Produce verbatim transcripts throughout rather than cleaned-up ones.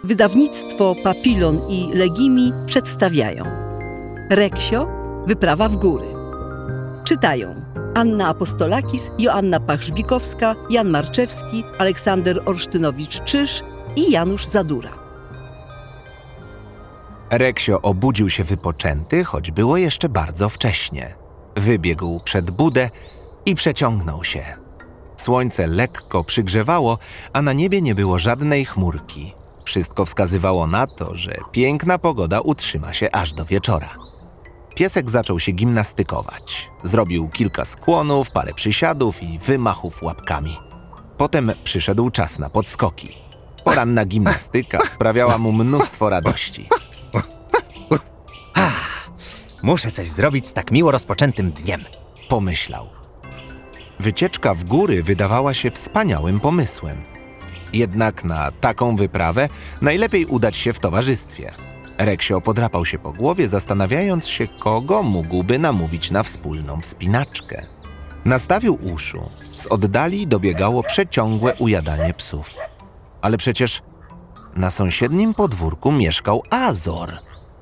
Wydawnictwo Papilon i Legimi przedstawiają Reksio, wyprawa w góry. Czytają Anna Apostolakis, Joanna Pachrzbikowska, Jan Marczewski, Aleksander Orsztynowicz-Czyż i Janusz Zadura. Reksio obudził się wypoczęty, choć było jeszcze bardzo wcześnie. Wybiegł przed budę i przeciągnął się. Słońce lekko przygrzewało, a na niebie nie było żadnej chmurki. Wszystko wskazywało na to, że piękna pogoda utrzyma się aż do wieczora. Piesek zaczął się gimnastykować. Zrobił kilka skłonów, parę przysiadów i wymachów łapkami. Potem przyszedł czas na podskoki. Poranna gimnastyka sprawiała mu mnóstwo radości. Ach, muszę coś zrobić z tak miło rozpoczętym dniem, pomyślał. Wycieczka w góry wydawała się wspaniałym pomysłem. Jednak na taką wyprawę najlepiej udać się w towarzystwie. Reksio podrapał się po głowie, zastanawiając się, kogo mógłby namówić na wspólną wspinaczkę. Nastawił uszu. Z oddali dobiegało przeciągłe ujadanie psów. Ale przecież na sąsiednim podwórku mieszkał Azor.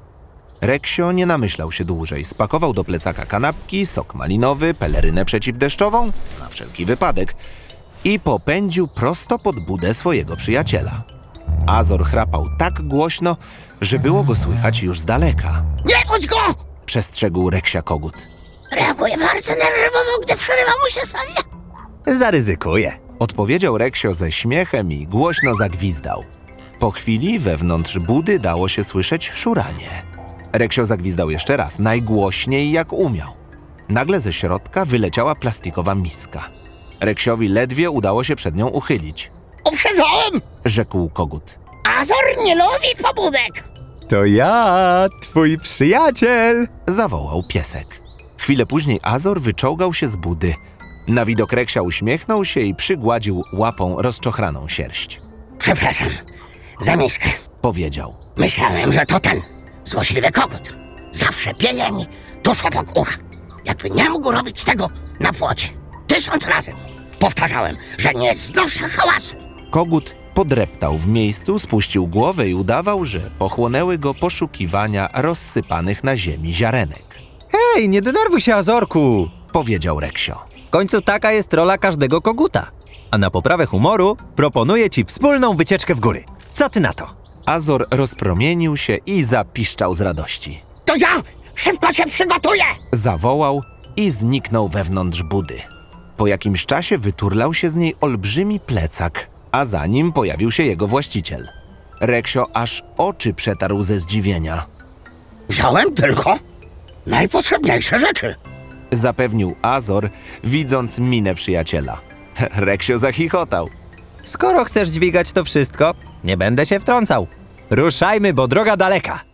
Reksio nie namyślał się dłużej. Spakował do plecaka kanapki, sok malinowy, pelerynę przeciwdeszczową, na wszelki wypadek, i popędził prosto pod budę swojego przyjaciela. Azor chrapał tak głośno, że było go słychać już z daleka. Nie budź go! Przestrzegł Reksia kogut. Reaguje bardzo nerwowo, gdy przerywa mu się sen. Zaryzykuję, odpowiedział Reksio ze śmiechem i głośno zagwizdał. Po chwili wewnątrz budy dało się słyszeć szuranie. Reksio zagwizdał jeszcze raz, najgłośniej jak umiał. Nagle ze środka wyleciała plastikowa miska. Reksiowi ledwie udało się przed nią uchylić. Uprzedzałem! Rzekł kogut. Azor nie lubi pobudek! To ja, twój przyjaciel! Zawołał piesek. Chwilę później Azor wyczołgał się z budy. Na widok Reksia uśmiechnął się i przygładził łapą rozczochraną sierść. Przepraszam za miskę, powiedział. Myślałem, że to ten złośliwy kogut. Zawsze pieje mi tuż obok ucha. Jakby nie mógł robić tego na płocie. Tysiąc razy powtarzałem, że nie znoszę hałasu. Kogut podreptał w miejscu, spuścił głowę i udawał, że pochłonęły go poszukiwania rozsypanych na ziemi ziarenek. Hej, nie denerwuj się, Azorku! Powiedział Reksio. W końcu taka jest rola każdego koguta. A na poprawę humoru proponuję ci wspólną wycieczkę w góry. Co ty na to? Azor rozpromienił się i zapiszczał z radości. To ja! Szybko się przygotuję! Zawołał i zniknął wewnątrz budy. Po jakimś czasie wyturlał się z niej olbrzymi plecak, a za nim pojawił się jego właściciel. Reksio aż oczy przetarł ze zdziwienia. Wziąłem tylko najpotrzebniejsze rzeczy. Zapewnił Azor, widząc minę przyjaciela. Reksio zachichotał. Skoro chcesz dźwigać to wszystko, nie będę się wtrącał. Ruszajmy, bo droga daleka.